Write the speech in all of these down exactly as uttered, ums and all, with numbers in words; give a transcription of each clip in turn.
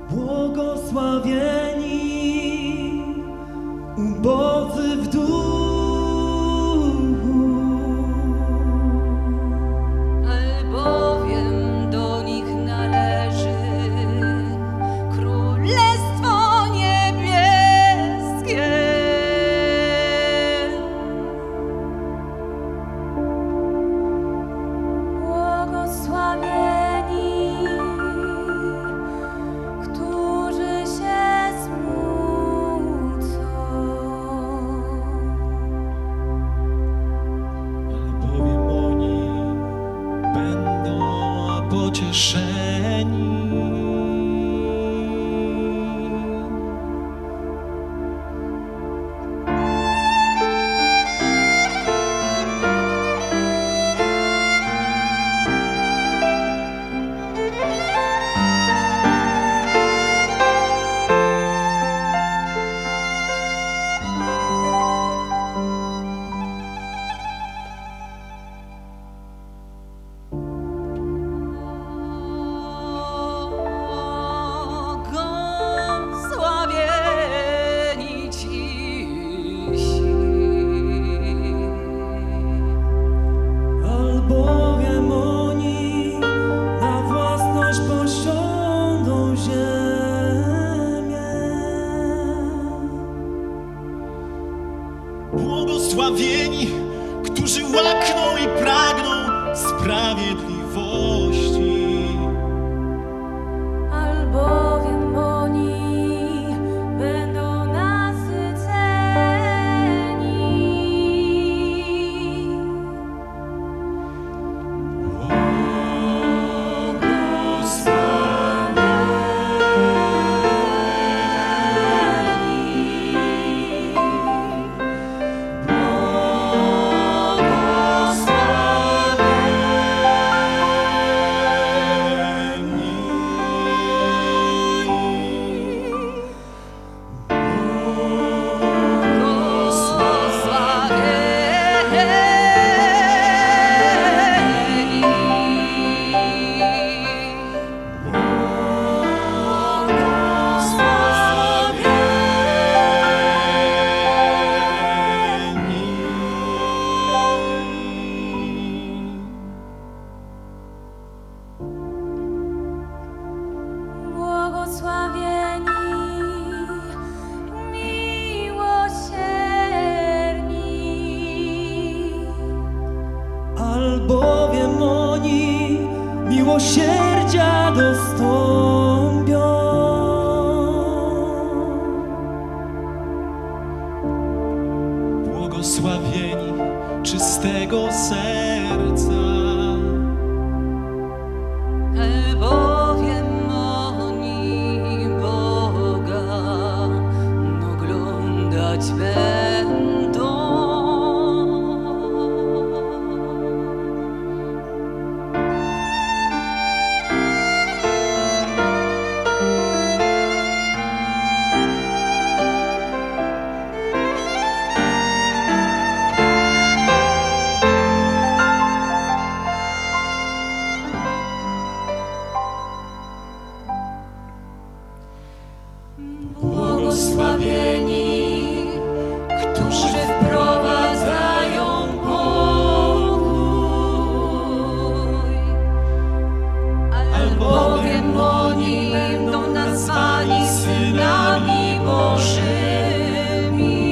Błogosławieni ubodzy w duchu, albowiem do nich należy Królestwo Niebieskie. Błogosławieni, którzy się smucą, albowiem oni będą pocieszeni. Błogosławieni cisi, Albowiem oni na własność posiądą ziemię. Błogosławieni, którzy łakną i pragną sprawiedliwości, albowiem oni będą nasyceni. Błogosławieni, miłosierni, Albowiem oni miłosierdzia dostąpią. błogosławieni czystego serca, albowiem oni Boga oglądać będą. Błogosławieni, którzy wprowadzają pokój, albowiem oni będą nazwani synami Bożymi.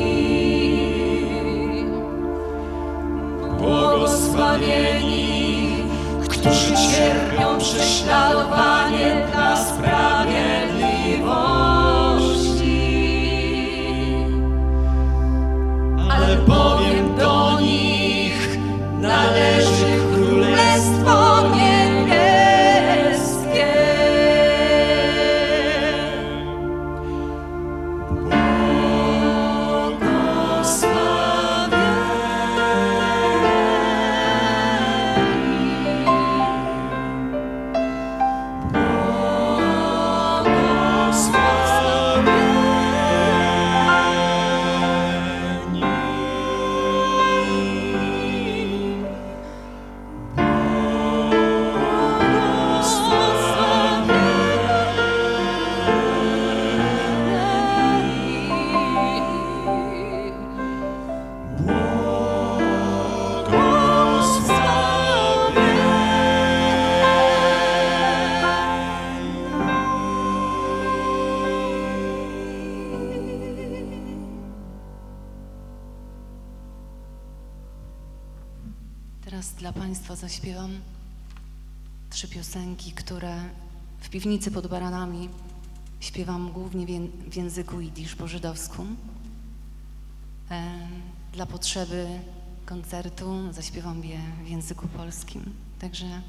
Błogosławieni, którzy cierpią prześladowanie dla sprawiedliwości, albowiem do nich należy Królestwo Niebieskie. Błogosławieni. Teraz dla Państwa zaśpiewam trzy piosenki, które w piwnicy pod Baranami śpiewam głównie w, ję- w języku jidysz po żydowsku. E, dla potrzeby koncertu zaśpiewam je w języku polskim. Także